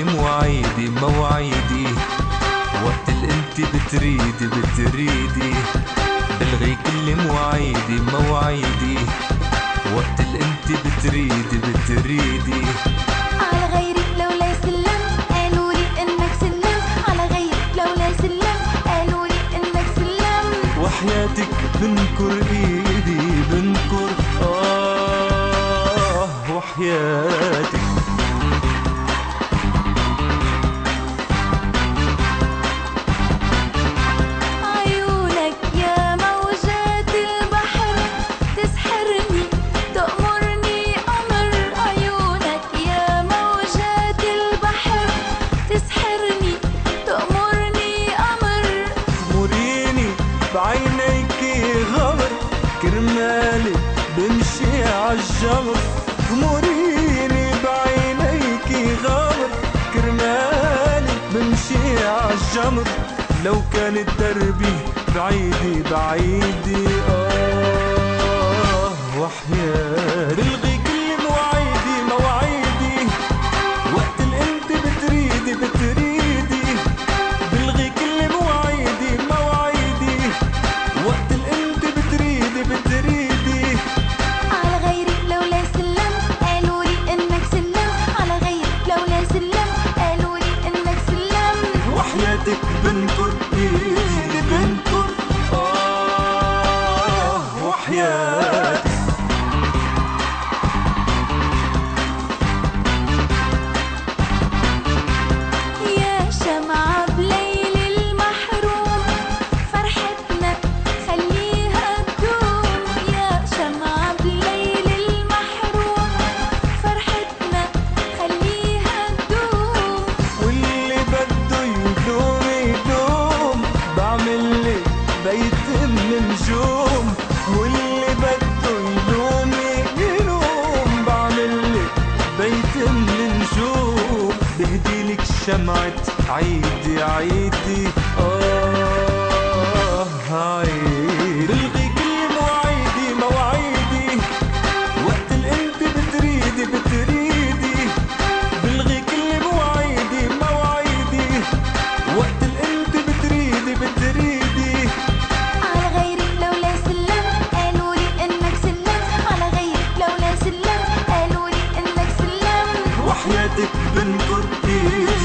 مواعيدي مواعيدي، وقت اللي انت بتريدي بلغي كل مواعيدي مواعيدي، وقت اللي انت بتريدي. على غيري لولا يسلم قالولي انك سلم، على غيري لولا يسلم قالولي انك سلم. وحياتك بنكر ايدي بنكر وحياتك. عيونك يا موجات البحر تسحرني تأمرني أمر، عيونك يا موجات البحر تسحرني تأمرني أمر. مريني بعينيكي غمر كرمالك بمشي عالجمر، مريني بعينيكي غمر كرمالك بمشي عالجمر. لو كان دربي بعيدي بعيدي وحياتي بلغي كل مواعيدي مواعيدي، وقت اللي انت بتريدي بلغي كل مواعيدي مواعيدي، وقت اللي انت بتريدي. على غيري لولا يسلم قالولي انك سلم، على غيري لولا يسلم قالولي انك سلم. وحياتك بنكر ايدي بنكر وحياتك. يا شمعة بليل المحروم فرحتنا خليها تدوم، يا شمعة بليل المحروم فرحتنا خليها تدوم. واللي بده يدوم يدوم بعملك بيت من نجوم، واللي بده يدوم يدوم بعملك بيت من نجوم. بهديلك شمعة عيدي عيدي عيدي بلغي كل مواعيدي مواعيدي، وقت اللي انت بتريدي بلغي كل مواعيدي مواعيدي، وقت اللي انت بتريدي. على غيري لولا يسلم قالولي انك سلم، على غيري لولا يسلم قالولي انك سلم. وحياتك بنكر ايدي